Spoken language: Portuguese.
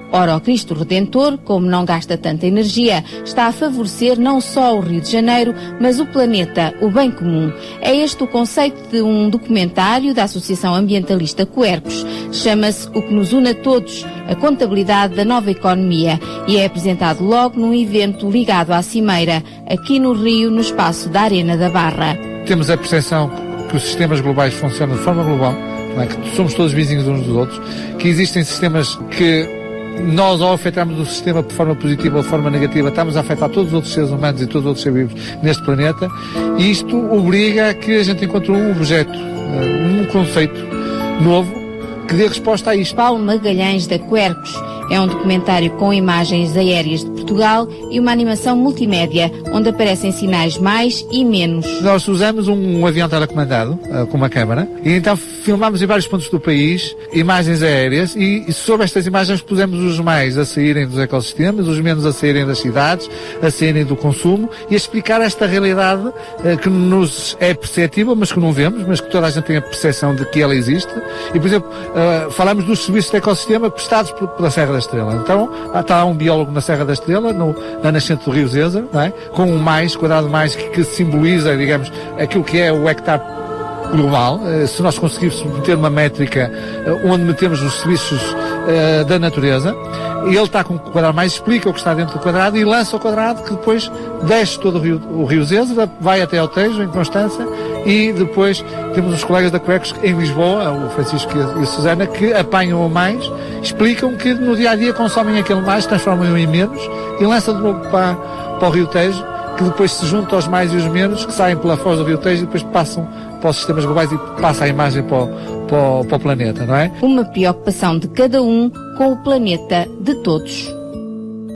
Ora, o Cristo Redentor, como não gasta tanta energia, está a favorecer não só o Rio de Janeiro, mas o planeta, o bem comum. É este o conceito de um documentário da Associação Ambientalista Quercus. Chama-se O que nos une a todos, a contabilidade da nova economia, e é apresentado logo num evento ligado à Cimeira, aqui no Rio, no espaço da Arena da Barra. Temos a percepção que os sistemas globais funcionam de forma global, não é? Que somos todos vizinhos uns dos outros, que existem sistemas que nós, ao afetarmos o sistema de forma positiva ou de forma negativa, estamos a afetar todos os outros seres humanos e todos os outros seres vivos neste planeta, e isto obriga a que a gente encontre um objeto, um conceito novo que dê resposta a isto. Paulo Magalhães da Quercus é um documentário com imagens aéreas de Portugal e uma animação multimédia, onde aparecem sinais mais e menos. Nós usamos um avião telecomandado, com uma câmara, e então filmámos em vários pontos do país imagens aéreas, e sobre estas imagens pusemos os mais a saírem dos ecossistemas, os menos a saírem das cidades, a saírem do consumo, e a explicar esta realidade que nos é perceptível, mas que não vemos, mas que toda a gente tem a percepção de que ela existe. E, por exemplo, falamos dos serviços de ecossistema prestados pela Serra da Estrela. Então, está um biólogo na Serra da Estrela, na nascente do Rio Zeza, não é? Com um mais, quadrado mais, que simboliza, digamos, aquilo que é o hectare global. Se nós conseguíssemos meter uma métrica onde metemos os serviços da natureza, e ele está com o quadrado mais, explica o que está dentro do quadrado e lança o quadrado, que depois desce todo o Rio Zeza, vai até ao Tejo, em Constança, e depois temos os colegas da Quercus em Lisboa, o Francisco e a Susana, que apanham o mais, explicam que no dia-a-dia consomem aquele mais, transformam-o em menos e lançam de novo para o Rio Tejo, que depois se junta aos mais e os menos, que saem pela foz do Rio Tejo e depois passam para os sistemas globais e passa a imagem para o planeta, não é? Uma preocupação de cada um com o planeta de todos.